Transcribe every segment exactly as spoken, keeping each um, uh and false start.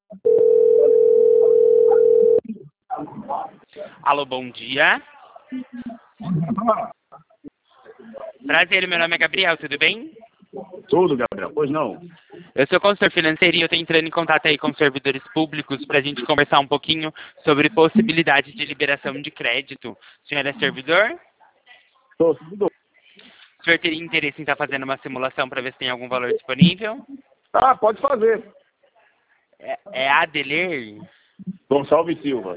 Alô, bom dia. Prazer, meu nome é Gabriel, tudo bem? Tudo, Gabriel. Pois não. Eu sou consultor financeiro e eu estou entrando em contato aí com servidores públicos para a gente conversar um pouquinho sobre possibilidade de liberação de crédito. O senhor é servidor? Sou servidor. O senhor teria interesse em estar fazendo uma simulação para ver se tem algum valor disponível? Ah, pode fazer. É, é Adeler? Gonçalves Silva.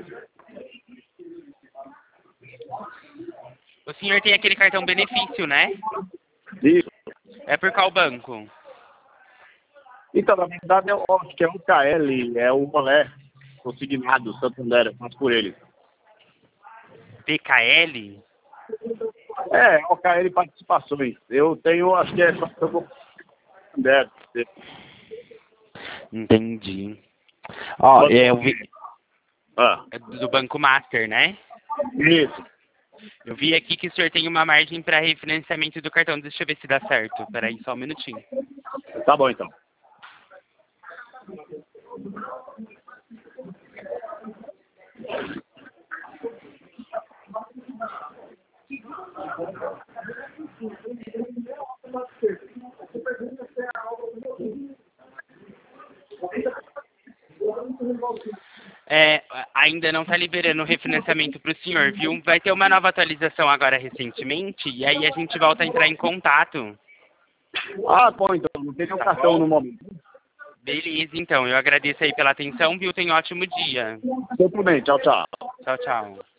O senhor tem aquele cartão benefício, né? Isso. É por qual banco? Então, na verdade, eu acho que é o K L, é o Olé, consignado, Santander, eu faço por ele. P K L? É, o K L Participações. Eu tenho, acho que é só que eu vou Santander. Entendi. Ó, eu vi... Ah, É do Banco Master, né? isso. Eu vi aqui que o senhor tem uma margem para refinanciamento do cartão. Deixa eu ver se dá certo. Peraí, só um minutinho. Tá bom, então. É, ainda não está liberando o refinanciamento para o senhor, viu? Vai ter uma nova atualização agora recentemente, e aí a gente volta a entrar em contato. Ah, bom, então. Não tem nenhum Tá cartão bom? no momento. Beleza, então. Eu agradeço aí pela atenção, viu? Tenha um ótimo dia. Você também. Tchau, tchau. Tchau, tchau.